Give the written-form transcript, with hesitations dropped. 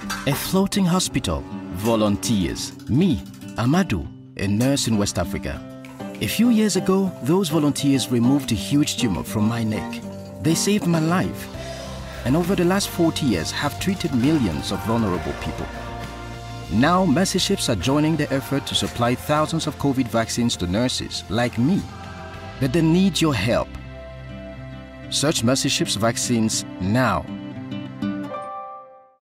A floating hospital, volunteers, me, Amadou, a nurse in West Africa. A few years ago, those volunteers removed a huge tumor from my neck. They saved my life, and over the last 40 years have treated millions of vulnerable people. Now, Mercy Ships are joining the effort to supply thousands of COVID vaccines to nurses like me, but they need your help. Search Mercy Ships vaccines now